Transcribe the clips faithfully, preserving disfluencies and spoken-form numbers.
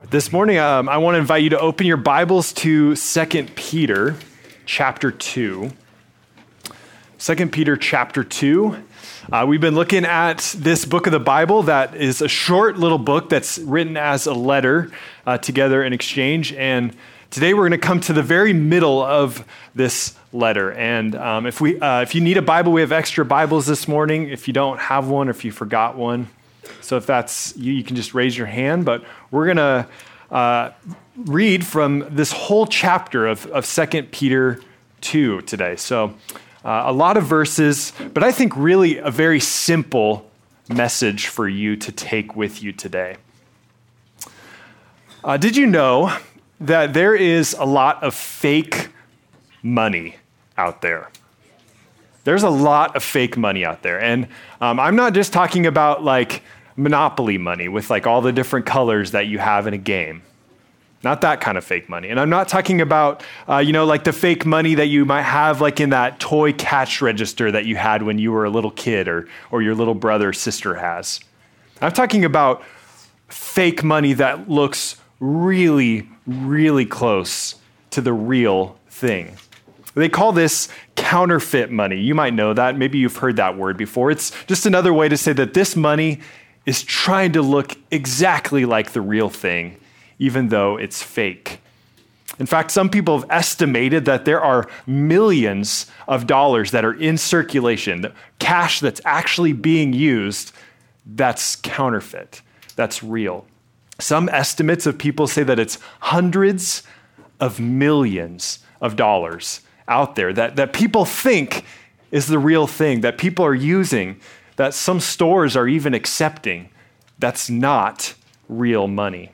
This morning, um, I want to invite you to open your Bibles to Second Peter chapter two. Second Peter chapter two. Uh, we've been looking at this book of the Bible that is a short little book that's written as a letter uh, together in exchange. And today we're going to come to the very middle of this letter. And um, if we, uh, if you need a Bible, we have extra Bibles this morning. If you don't have one, or if you forgot one. So if that's you, you can just raise your hand. But we're going to uh, read from this whole chapter of, of Second Peter two today. So uh, a lot of verses, but I think really a very simple message for you to take with you today. Uh, did you know that there is a lot of fake money out there? There's a lot of fake money out there. And um, I'm not just talking about like Monopoly money with like all the different colors that you have in a game. Not that kind of fake money. And I'm not talking about, uh, you know, like the fake money that you might have like in that toy cash register that you had when you were a little kid or, or your little brother or sister has. I'm talking about fake money that looks really, really close to the real thing. They call this counterfeit money. You might know that. Maybe you've heard that word before. It's just another way to say that this money is trying to look exactly like the real thing, even though it's fake. In fact, some people have estimated that there are millions of dollars that are in circulation, cash that's actually being used, that's counterfeit, that's real. Some estimates of people say that it's hundreds of millions of dollars out there that, that people think is the real thing, that people are using, that some stores are even accepting. That's not real money.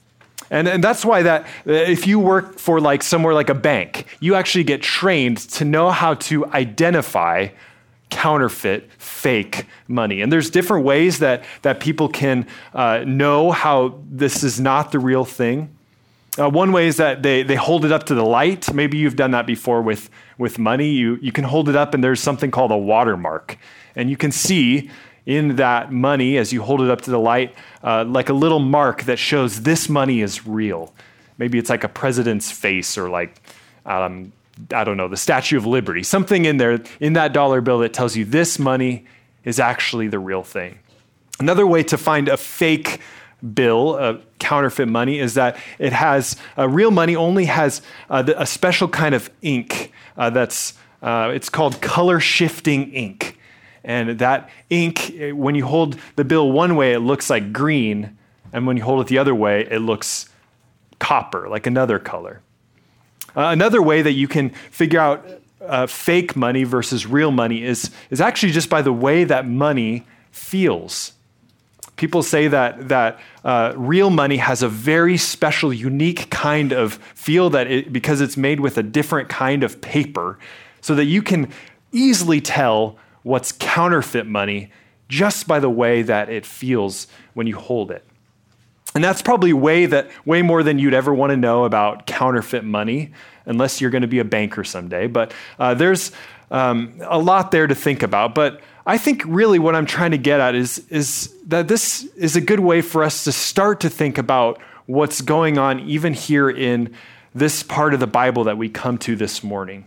And, and that's why that if you work for like somewhere like a bank, you actually get trained to know how to identify counterfeit, fake money. And there's different ways that, that people can uh, know how this is not the real thing. Uh, one way is that they, they hold it up to the light. Maybe you've done that before with, with money. You, you can hold it up and there's something called a watermark. And you can see in that money, as you hold it up to the light, uh, like a little mark that shows this money is real. Maybe it's like a president's face or like, um, I don't know, the Statue of Liberty. Something in there, in that dollar bill that tells you this money is actually the real thing. Another way to find a fake bill, uh, counterfeit money, is that it has, uh, real money only has uh, the, a special kind of ink uh, that's, uh, it's called color shifting ink. And that ink, when you hold the bill one way, it looks like green. And when you hold it the other way, it looks copper, like another color. Uh, another way that you can figure out uh, fake money versus real money is, is actually just by the way that money feels. People say that, that uh, real money has a very special, unique kind of feel that it, because it's made with a different kind of paper, so that you can easily tell what's counterfeit money just by the way that it feels when you hold it. And that's probably way that way more than you'd ever want to know about counterfeit money, unless you're going to be a banker someday. But uh, there's um, a lot there to think about. But I think really what I'm trying to get at is, is that this is a good way for us to start to think about what's going on even here in this part of the Bible that we come to this morning.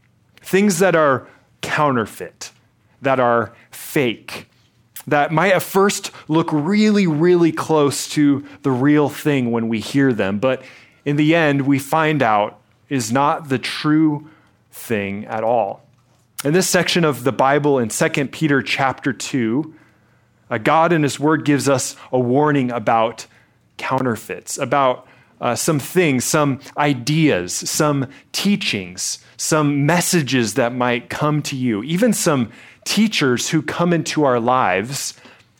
Things that are counterfeit, that are fake, that might at first look really, really close to the real thing when we hear them, but in the end, we find out is not the true thing at all. In this section of the Bible in Second Peter chapter two, uh, God in his word gives us a warning about counterfeits, about uh, some things, some ideas, some teachings, some messages that might come to you, even some teachers who come into our lives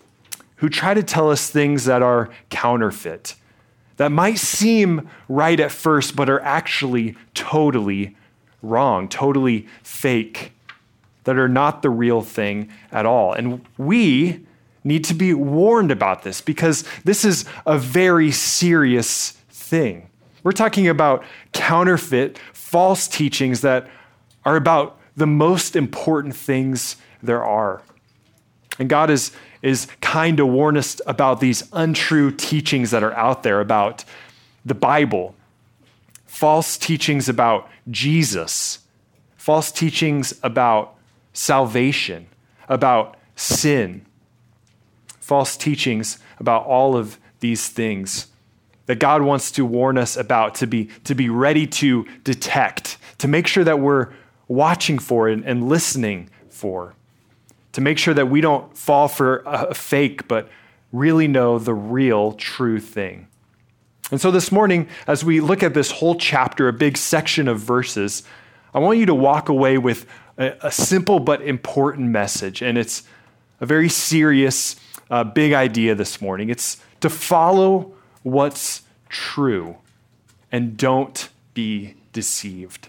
who try to tell us things that are counterfeit, that might seem right at first, but are actually totally wrong, totally fake, that are not the real thing at all. And we need to be warned about this because this is a very serious thing. We're talking about counterfeit, false teachings that are about the most important things there are. And God is, is kind to warn us about these untrue teachings that are out there about the Bible, false teachings about Jesus, false teachings about salvation, about sin, false teachings about all of these things that God wants to warn us about, to be, to be ready to detect, to make sure that we're watching for and, and listening for, to make sure that we don't fall for a fake, but really know the real, true thing. And so this morning, as we look at this whole chapter, a big section of verses, I want you to walk away with a, a simple but important message. And it's a very serious, uh, big idea this morning. It's to follow what's true and don't be deceived.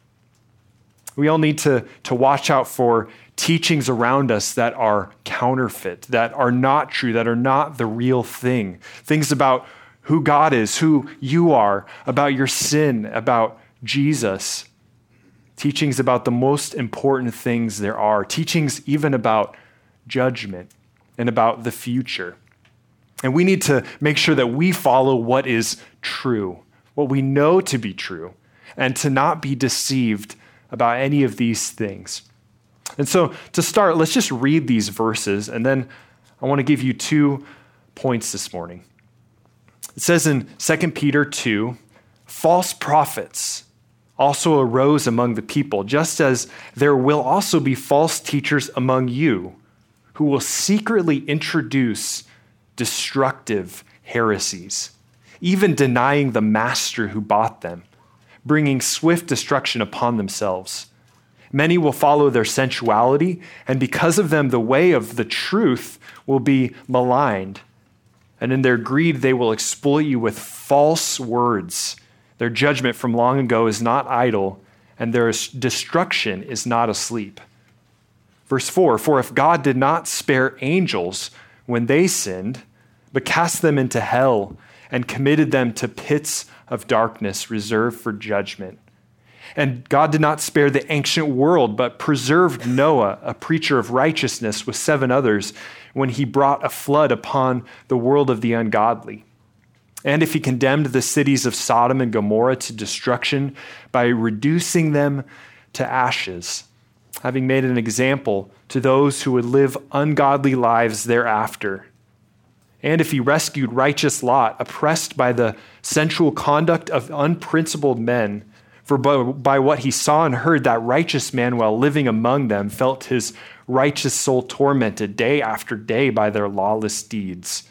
We all need to, to watch out for teachings around us that are counterfeit, that are not true, that are not the real thing. Things about who God is, who you are, about your sin, about Jesus. Teachings about the most important things there are. Teachings even about judgment and about the future. And we need to make sure that we follow what is true, what we know to be true, and to not be deceived about any of these things. And so to start, let's just read these verses, and then I want to give you two points this morning. It says in Second Peter two, false prophets also arose among the people, just as there will also be false teachers among you who will secretly introduce destructive heresies, even denying the master who bought them, bringing swift destruction upon themselves. Many will follow their sensuality, and because of them, the way of the truth will be maligned. And in their greed, they will exploit you with false words. Their judgment from long ago is not idle, and their destruction is not asleep. Verse four, for if God did not spare angels when they sinned, but cast them into hell and committed them to pits of darkness reserved for judgment. And God did not spare the ancient world, but preserved Noah, a preacher of righteousness, with seven others, when he brought a flood upon the world of the ungodly. And if he condemned the cities of Sodom and Gomorrah to destruction by reducing them to ashes, having made an example to those who would live ungodly lives thereafter. And if he rescued righteous Lot, oppressed by the sensual conduct of unprincipled men, for by, by what he saw and heard, that righteous man, while living among them, felt his righteous soul tormented day after day by their lawless deeds.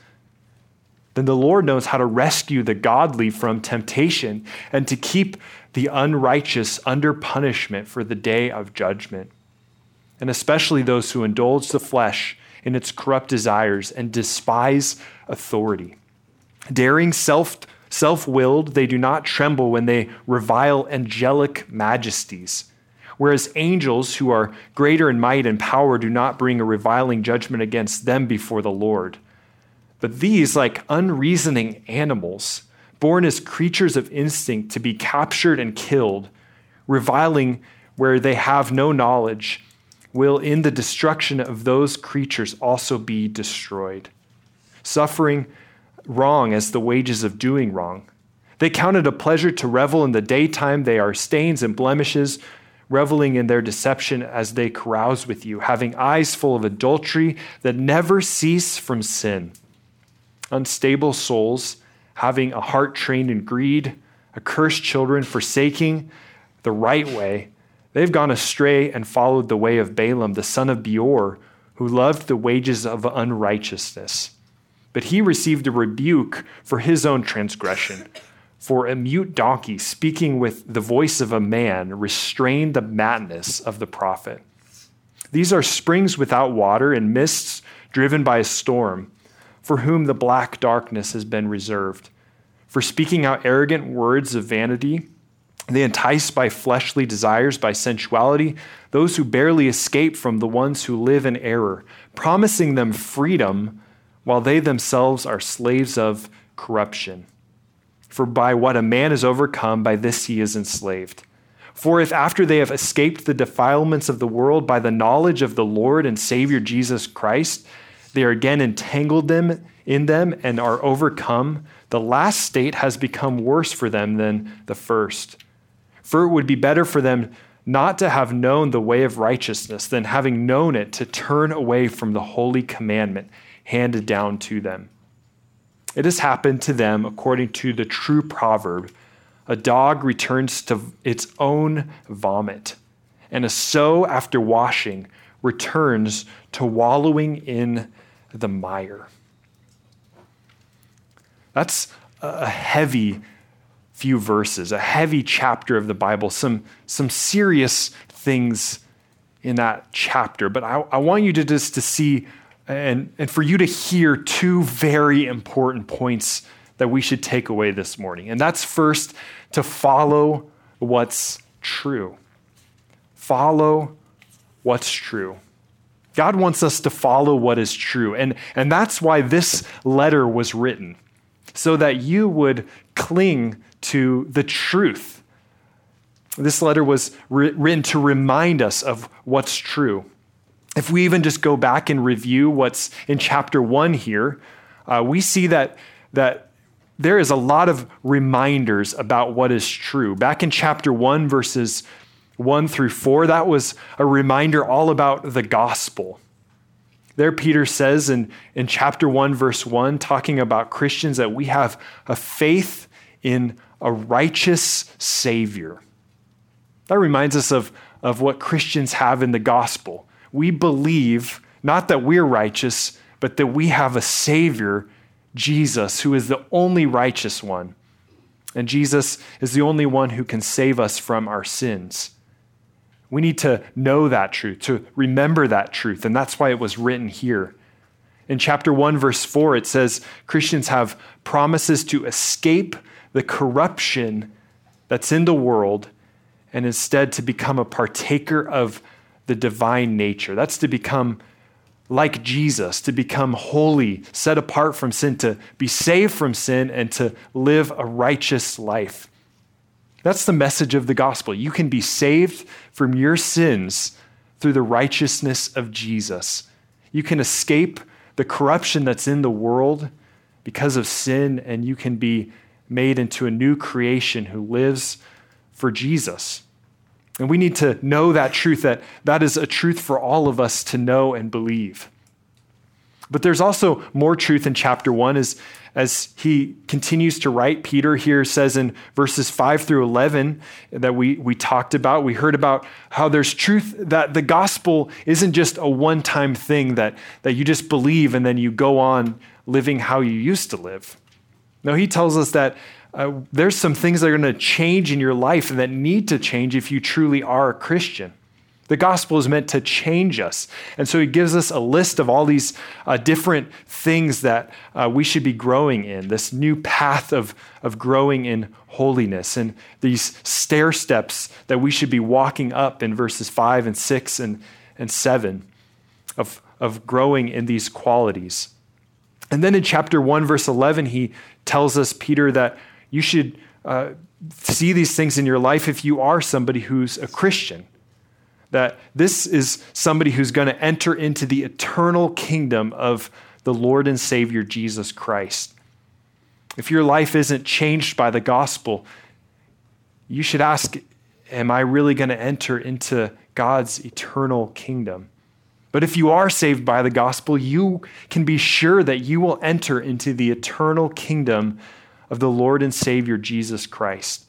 Then the Lord knows how to rescue the godly from temptation and to keep the unrighteous under punishment for the day of judgment, and especially those who indulge the flesh in its corrupt desires and despise authority. Daring self Self-willed, they do not tremble when they revile angelic majesties, whereas angels who are greater in might and power do not bring a reviling judgment against them before the Lord. But these, like unreasoning animals, born as creatures of instinct to be captured and killed, reviling where they have no knowledge, will in the destruction of those creatures also be destroyed, suffering wrong as the wages of doing wrong. They count it a pleasure to revel in the daytime. They are stains and blemishes, reveling in their deception as they carouse with you, having eyes full of adultery that never cease from sin. Unstable souls, having a heart trained in greed, accursed children, forsaking the right way. They've gone astray and followed the way of Balaam, the son of Beor, who loved the wages of unrighteousness. But he received a rebuke for his own transgression. For a mute donkey, speaking with the voice of a man, restrained the madness of the prophet. These are springs without water and mists driven by a storm, for whom the black darkness has been reserved. For speaking out arrogant words of vanity, they entice by fleshly desires, by sensuality, those who barely escape from the ones who live in error, promising them freedom while they themselves are slaves of corruption. For by what a man is overcome, by this he is enslaved. For if after they have escaped the defilements of the world by the knowledge of the Lord and Savior Jesus Christ, they are again entangled them in them and are overcome, the last state has become worse for them than the first. For it would be better for them not to have known the way of righteousness than having known it to turn away from the holy commandment handed down to them. It has happened to them according to the true proverb, a dog returns to its own vomit, and a sow after washing returns to wallowing in the mire. That's a heavy few verses, a heavy chapter of the Bible, some, some serious things in that chapter. But I, I want you to just to see and, and for you to hear two very important points that we should take away this morning. And that's first, to follow what's true. Follow what's true. God wants us to follow what is true. And, and that's why this letter was written, so that you would cling to the truth. This letter was ri- written to remind us of what's true. If we even just go back and review what's in chapter one here, uh, we see that, that there is a lot of reminders about what is true. Back in chapter one, verses one through four, that was a reminder all about the gospel. There, Peter says in, in chapter one, verse one, talking about Christians, that we have a faith in a righteous Savior. That reminds us of, of what Christians have in the gospel. We believe, not that we're righteous, but that we have a Savior, Jesus, who is the only righteous one. And Jesus is the only one who can save us from our sins. We need to know that truth, to remember that truth, and that's why it was written here. In chapter one, verse four, it says Christians have promises to escape the corruption that's in the world and instead to become a partaker of the divine nature. That's to become like Jesus, to become holy, set apart from sin, to be saved from sin, and to live a righteous life. That's the message of the gospel. You can be saved from your sins through the righteousness of Jesus. You can escape the corruption that's in the world because of sin, and you can be made into a new creation who lives for Jesus. And we need to know that truth, that that is a truth for all of us to know and believe. But there's also more truth in chapter one as, as he continues to write. Peter here says in verses five through eleven that we, we talked about, we heard about how there's truth, that the gospel isn't just a one-time thing that, that you just believe and then you go on living how you used to live. No, he tells us that uh, there's some things that are going to change in your life and that need to change if you truly are a Christian. The gospel is meant to change us. And so he gives us a list of all these uh, different things that uh, we should be growing in, this new path of, of growing in holiness, and these stair steps that we should be walking up in verses five and six and, and seven of, of growing in these qualities. And then in chapter one, verse eleven, he tells us, Peter, that you should uh, see these things in your life if you are somebody who's a Christian. That this is somebody who's going to enter into the eternal kingdom of the Lord and Savior, Jesus Christ. If your life isn't changed by the gospel, you should ask, am I really going to enter into God's eternal kingdom? But if you are saved by the gospel, you can be sure that you will enter into the eternal kingdom of the Lord and Savior, Jesus Christ.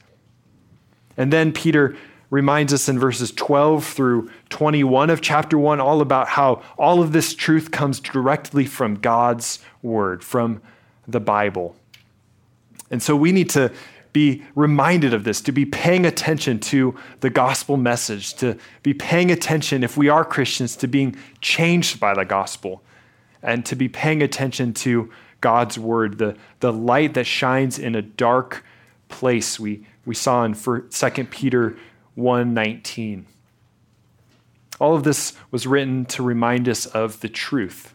And then Peter reminds us in verses twelve through twenty-one of chapter one all about how all of this truth comes directly from God's word, from the Bible. And so we need to be reminded of this, to be paying attention to the gospel message, to be paying attention, if we are Christians, to being changed by the gospel, and to be paying attention to God's word, the, the light that shines in a dark place we, we saw in Second Peter one nineteen. All of this was written to remind us of the truth.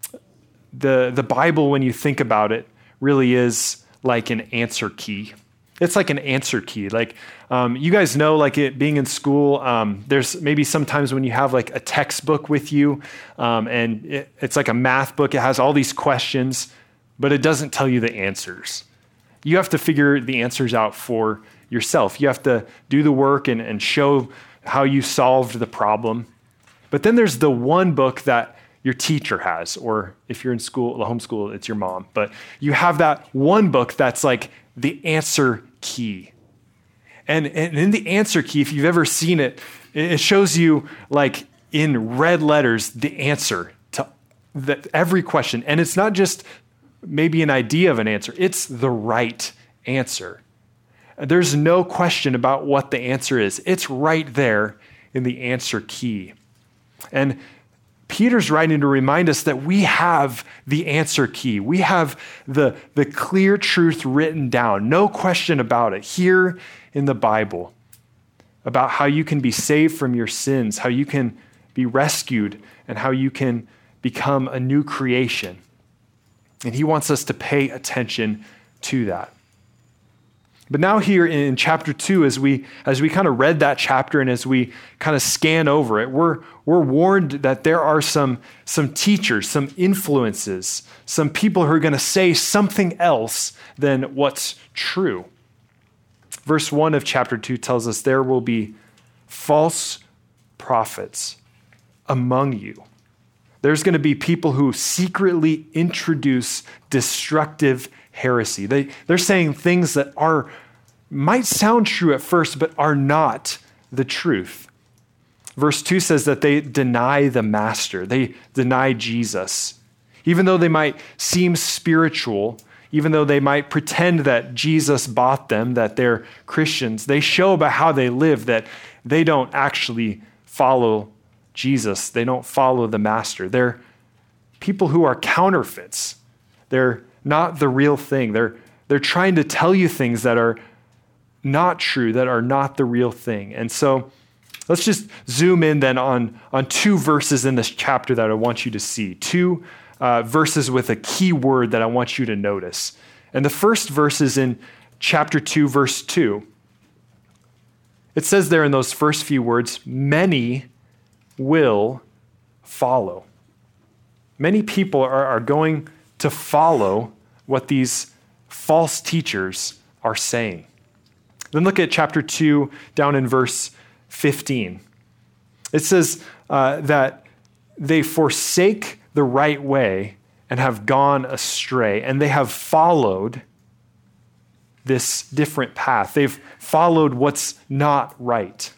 The, the Bible, when you think about it, really is like an answer key. It's like an answer key. Like um, you guys know, like it being in school, um, there's maybe sometimes when you have like a textbook with you um, and it, it's like a math book. It has all these questions, but it doesn't tell you the answers. You have to figure the answers out for yourself. You have to do the work and, and show how you solved the problem. But then there's the one book that your teacher has, or if you're in school, the homeschool, it's your mom. But you have that one book that's like the answer key. And, and in the answer key, if you've ever seen it, it shows you like in red letters the answer to the, every question. And it's not just maybe an idea of an answer, it's the right answer. There's no question about what the answer is. It's right there in the answer key. And Peter's writing to remind us that we have the answer key. We have the, the clear truth written down, no question about it, here in the Bible, about how you can be saved from your sins, how you can be rescued, and how you can become a new creation. And he wants us to pay attention to that. But now here in chapter two, as we as we kind of read that chapter and as we kind of scan over it, we're we're warned that there are some, some teachers, some influences, some people who are going to say something else than what's true. Verse one of chapter two tells us there will be false prophets among you. There's going to be people who secretly introduce destructive heresy. They, they're saying things that are might sound true at first, but are not the truth. Verse two says that they deny the master. They deny Jesus. Even though they might seem spiritual, even though they might pretend that Jesus bought them, that they're Christians, they show by how they live that they don't actually follow Jesus. They don't follow the master. They're people who are counterfeits. They're not the real thing. They're, they're trying to tell you things that are not true, that are not the real thing. And so let's just zoom in then on, on two verses in this chapter that I want you to see. Two uh, verses with a key word that I want you to notice. And the first verse is in chapter two, verse two. It says there in those first few words, many will follow. Many people are, are going to follow what these false teachers are saying. Then look at chapter two, down in verse fifteen. It says uh, that they forsake the right way and have gone astray, and they have followed this different path. They've followed what's not right.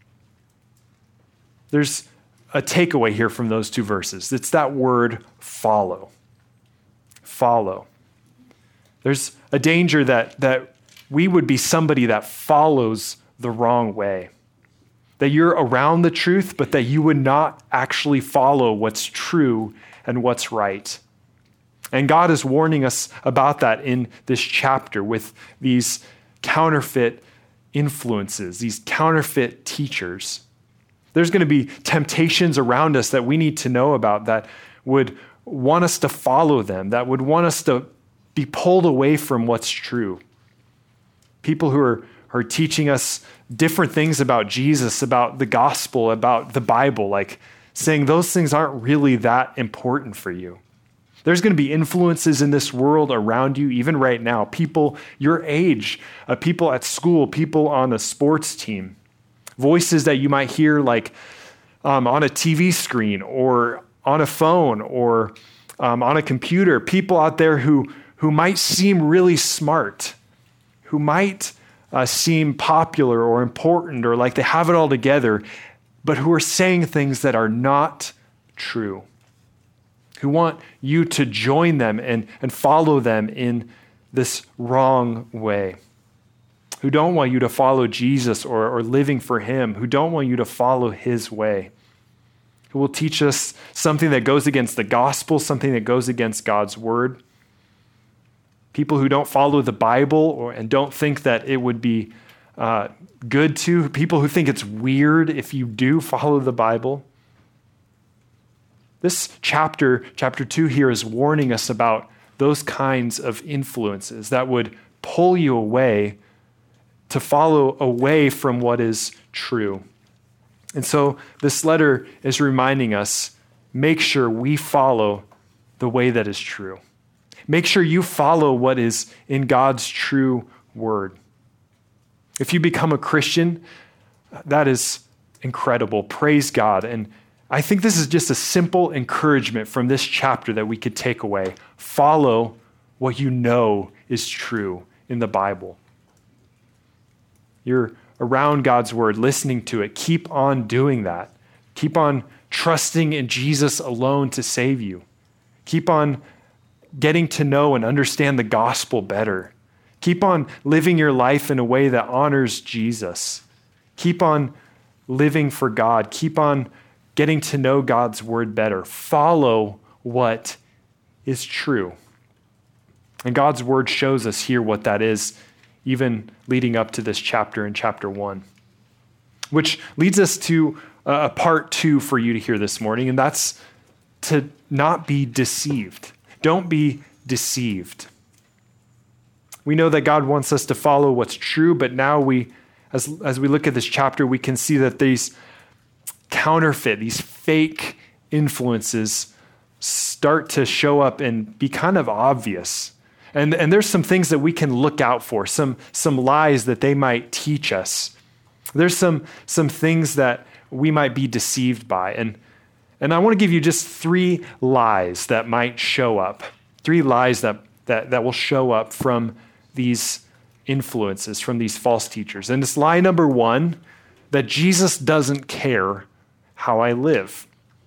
There's a takeaway here from those two verses. It's that word follow. Follow. There's a danger that, that we would be somebody that follows the wrong way. That you're around the truth, but that you would not actually follow what's true and what's right. And God is warning us about that in this chapter with these counterfeit influences, these counterfeit teachers. There's going to be temptations around us that we need to know about that would want us to follow them, that would want us to be pulled away from what's true. People who are, are teaching us different things about Jesus, about the gospel, about the Bible, like saying those things aren't really that important for you. There's going to be influences in this world around you, even right now, people your age, uh, people at school, people on a sports team, voices that you might hear like um, on a T V screen or on a phone or um, on a computer, people out there who, who might seem really smart, who might uh, seem popular or important or like they have it all together, but who are saying things that are not true, who want you to join them and, and follow them in this wrong way, who don't want you to follow Jesus or, or living for him, who don't want you to follow his way, who will teach us something that goes against the gospel, something that goes against God's word. People who don't follow the Bible or, and don't think that it would be uh, good to, people who think it's weird if you do follow the Bible. This chapter, chapter two here, is warning us about those kinds of influences that would pull you away to follow away from what is true. And so this letter is reminding us, make sure we follow the way that is true. Make sure you follow what is in God's true word. If you become a Christian, that is incredible. Praise God. And I think this is just a simple encouragement from this chapter that we could take away. Follow what you know is true in the Bible. You're around God's word, listening to it. Keep on doing that. Keep on trusting in Jesus alone to save you. Keep on getting to know and understand the gospel better. Keep on living your life in a way that honors Jesus. Keep on living for God. Keep on getting to know God's word better. Follow what is true. And God's word shows us here what that is, even leading up to this chapter in chapter one. Which leads us to a part two for you to hear this morning, and that's to not be deceived. Don't be deceived. We know that God wants us to follow what's true, but now we, as, as we look at this chapter, we can see that these counterfeit, these fake influences start to show up and be kind of obvious. And, and there's some things that we can look out for, some, some lies that they might teach us. There's some, some things that we might be deceived by. And, and I want to give you just three lies that might show up, three lies that, that, that will show up from these influences, from these false teachers. And it's lie number one, that Jesus doesn't care how I live.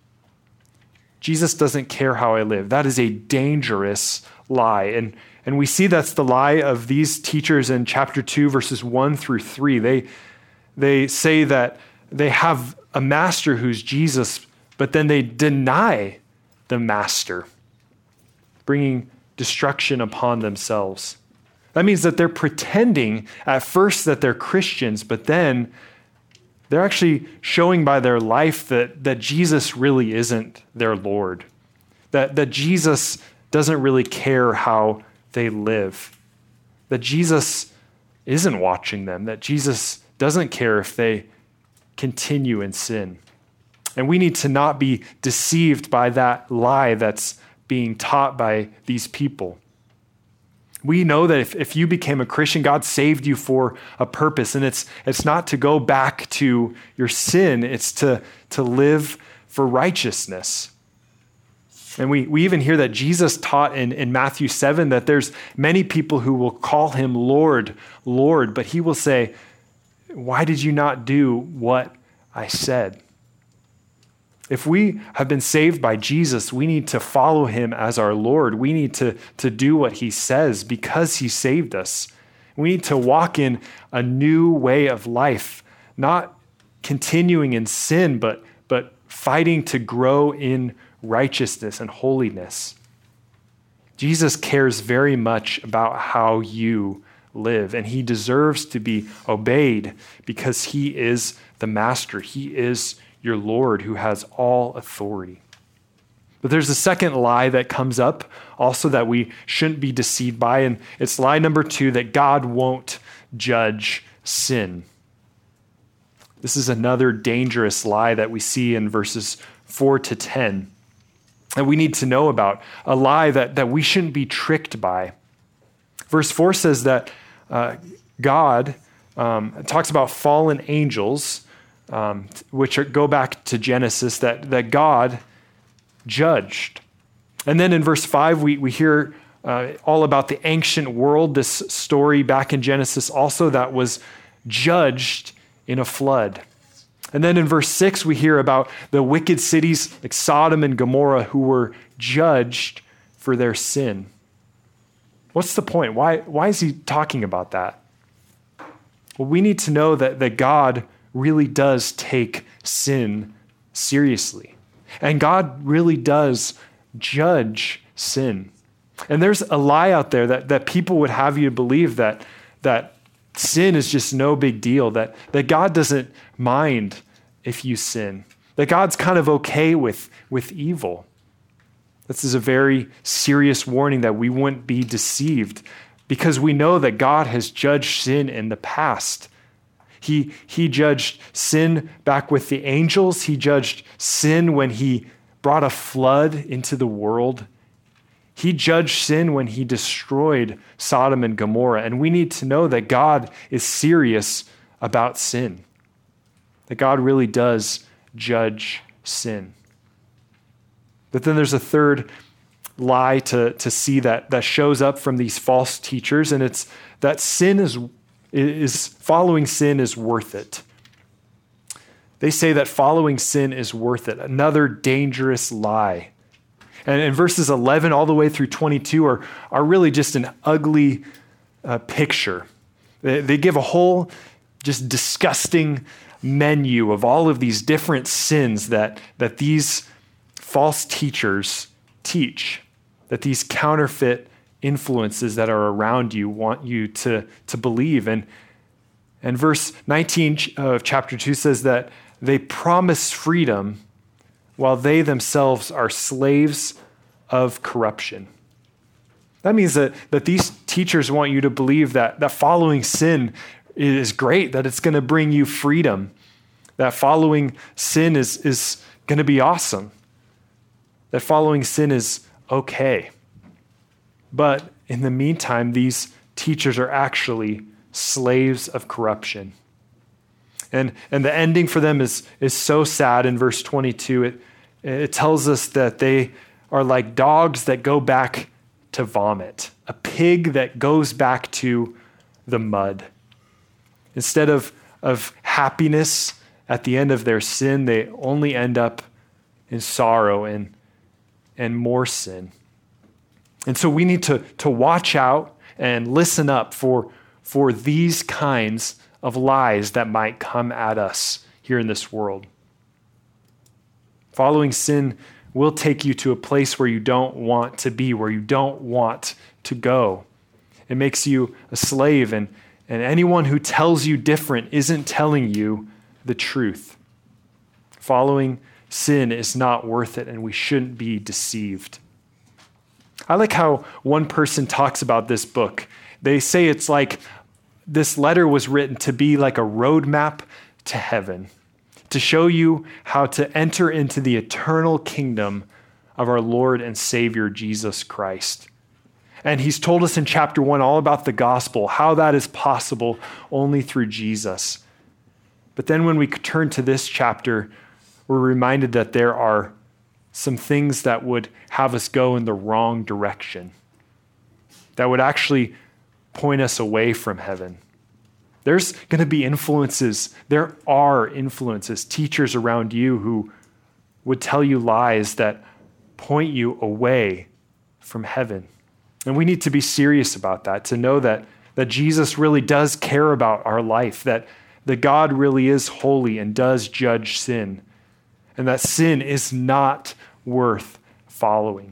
Jesus doesn't care how I live. That is a dangerous lie. And, and we see that's the lie of these teachers in chapter two, verses one through three. They, they say that they have a master who's Jesus, but then they deny the master, bringing destruction upon themselves. That means that they're pretending at first that they're Christians, but then they're actually showing by their life that, that Jesus really isn't their Lord, that, that Jesus doesn't really care how they live, that Jesus isn't watching them, that Jesus doesn't care if they continue in sin. And we need to not be deceived by that lie that's being taught by these people. We know that if, if you became a Christian, God saved you for a purpose, and it's it's not to go back to your sin, it's to, to live for righteousness. And we, we even hear that Jesus taught in, in Matthew seven that there's many people who will call him Lord, Lord, but he will say, why did you not do what I said? If we have been saved by Jesus, we need to follow him as our Lord. We need to, to do what he says because he saved us. We need to walk in a new way of life, not continuing in sin, but, but fighting to grow in righteousness and holiness. Jesus cares very much about how you live, and he deserves to be obeyed because he is the master. He is your Lord who has all authority. But there's a second lie that comes up also that we shouldn't be deceived by, and it's lie number two, that God won't judge sin. This is another dangerous lie that we see in verses four to ten that we need to know about, a lie that, that we shouldn't be tricked by. Verse four says that uh, God um, talks about fallen angels, Um, which are, go back to Genesis, that, that God judged. And then in verse five, we, we hear uh, all about the ancient world, this story back in Genesis also that was judged in a flood. And then in verse six, we hear about the wicked cities like Sodom and Gomorrah who were judged for their sin. What's the point? Why, why is he talking about that? Well, we need to know that, that God really does take sin seriously. And God really does judge sin. And there's a lie out there that, that people would have you believe that, that sin is just no big deal, that, that God doesn't mind if you sin, that God's kind of okay with, with evil. This is a very serious warning that we wouldn't be deceived. because we know that God has judged sin in the past. He, he judged sin back with the angels. He judged sin when he brought a flood into the world. He judged sin when he destroyed Sodom and Gomorrah. And we need to know that God is serious about sin, that God really does judge sin. But then there's a third lie to, to see that, that shows up from these false teachers, and it's that sin is, is following sin is worth it. They say that following sin is worth it. Another dangerous lie. And in verses eleven all the way through twenty-two are, are really just an ugly uh, picture. They, they give a whole just disgusting menu of all of these different sins that, that these false teachers teach, that these counterfeit influences that are around you want you to, to believe. And, and verse nineteen of chapter two says that they promise freedom while they themselves are slaves of corruption. That means that, that these teachers want you to believe that, that following sin is great, that it's going to bring you freedom, that following sin is, is going to be awesome, that following sin is okay. But in the meantime, these teachers are actually slaves of corruption. And, and the ending for them is, is so sad in verse twenty-two. It, it tells us that they are like dogs that go back to vomit, a pig that goes back to the mud. Instead of, of happiness at the end of their sin, they only end up in sorrow and, and more sin. And so we need to, to watch out and listen up for, for these kinds of lies that might come at us here in this world. Following sin will take you to a place where you don't want to be, where you don't want to go. It makes you a slave, and, and anyone who tells you different isn't telling you the truth. Following sin is not worth it, and we shouldn't be deceived. I like how one person talks about this book. They say it's like this letter was written to be like a roadmap to heaven, to show you how to enter into the eternal kingdom of our Lord and Savior, Jesus Christ. And he's told us in chapter one all about the gospel, how that is possible only through Jesus. But then when we turn to this chapter, we're reminded that there are some things that would have us go in the wrong direction, that would actually point us away from heaven. There's going to be influences. There are influences, teachers around you who would tell you lies that point you away from heaven. And we need to be serious about that, to know that, that Jesus really does care about our life, that, that God really is holy and does judge sin, and that sin is not worth following.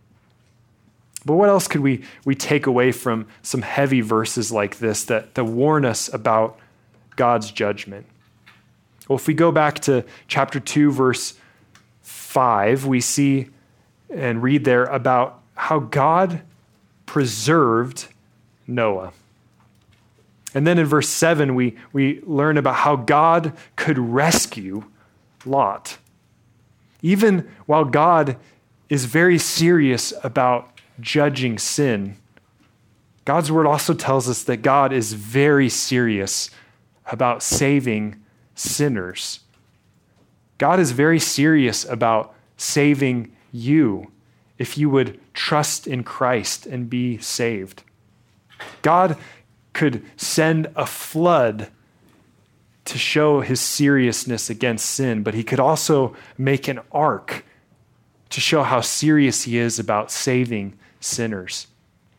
But what else could we, we take away from some heavy verses like this that, that warn us about God's judgment? Well, if we go back to chapter two, verse five, we see and read there about how God preserved Noah. And then in verse seven, we, we learn about how God could rescue Lot. Even while God is very serious about judging sin, God's word also tells us that God is very serious about saving sinners. God is very serious about saving you if you would trust in Christ and be saved. God could send a flood to show his seriousness against sin, but he could also make an ark to show how serious he is about saving sinners.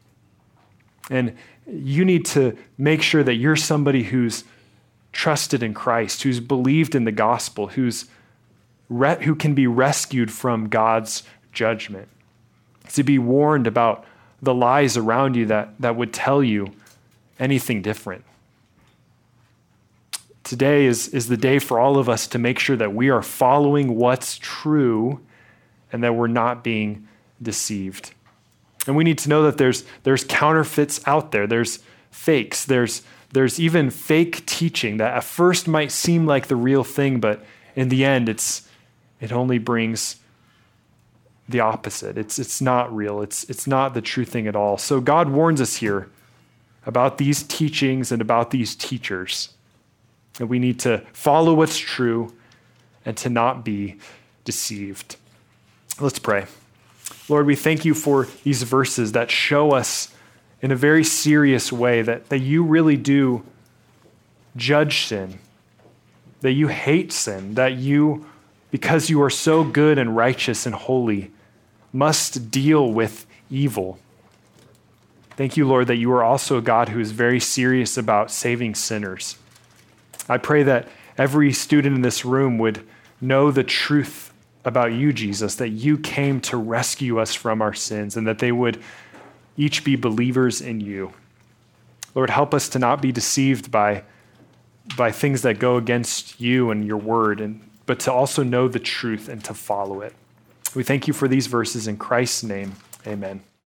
And you need to make sure that you're somebody who's trusted in Christ, who's believed in the gospel, who's re- who can be rescued from God's judgment. To be warned about the lies around you that, that would tell you anything different. Today is, is the day for all of us to make sure that we are following what's true and that we're not being deceived. And we need to know that there's, there's counterfeits out there. There's fakes. There's, there's even fake teaching that at first might seem like the real thing, but in the end, it's it only brings the opposite. It's, it's not real. It's, it's not the true thing at all. So God warns us here about these teachings and about these teachers. That we need to follow what's true and to not be deceived. Let's pray. Lord, we thank you for these verses that show us in a very serious way that, that you really do judge sin, that you hate sin, that you, because you are so good and righteous and holy, must deal with evil. Thank you, Lord, that you are also a God who is very serious about saving sinners. I pray that every student in this room would know the truth about you, Jesus, that you came to rescue us from our sins, and that they would each be believers in you. Lord, help us to not be deceived by, by things that go against you and your word, and, but to also know the truth and to follow it. We thank you for these verses in Christ's name. Amen.